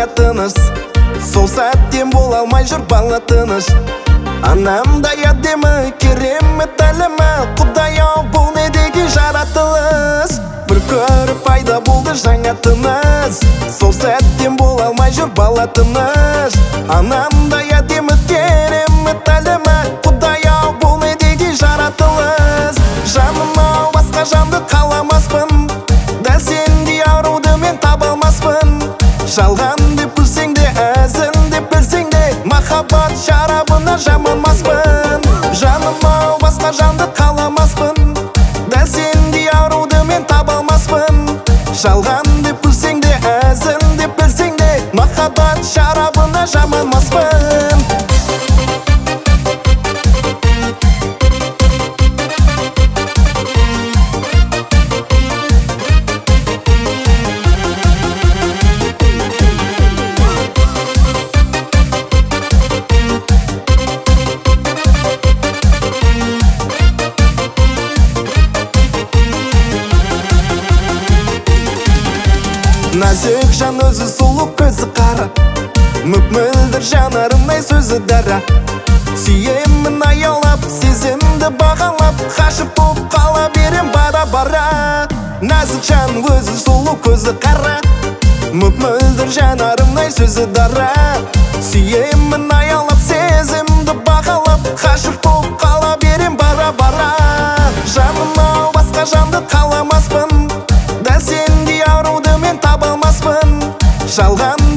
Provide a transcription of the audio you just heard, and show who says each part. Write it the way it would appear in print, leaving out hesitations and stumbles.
Speaker 1: жаратыныш, сол сәттен бола алмай жүр бала тыныш. Анамдай әдемі, керемет әлемі, Құдай-ау бұл не деген жаратылыс. Бір көріп пайда болды жаңа тыныс, сол сәттен бола алмай жүр бала тыныш. Анамдай әдемі, керемет әлемі, Құдай-ау бұл не деген жаратылыс. Жаным-ау басқа жанды қаламаспын, дәл сендей ауруды мен таба алмаспын. Жалған деп күлсең де, әзіл деп білсең де, махаббат шарабына жаманмаспын. Жаным-ау басқа жанды қаламаспын, дәл сендей ауруды мен таба алмаспын. Жалған деп күлсең де, әзіл деп білсең де, махаббат шарабына жаманмаспын. Нәзік жан өзі сұлу көзі қара, мүп-мөлдір жанарындай сөзі дара. Сүйемін аялап, сезімді бағалап, ғашық болып қала берем бара-бара. Нәзік жан өзі сұлу көзі қара, мүп-мөлдір жанарындай сөзі дара. Сүйемін аялап, сезімді бағалап, ғашық болып қала берем бара-бара. Жаным-ау басқа жанды қаламаспын, дәл сендей ауруды мен таба алмаспын. Жалған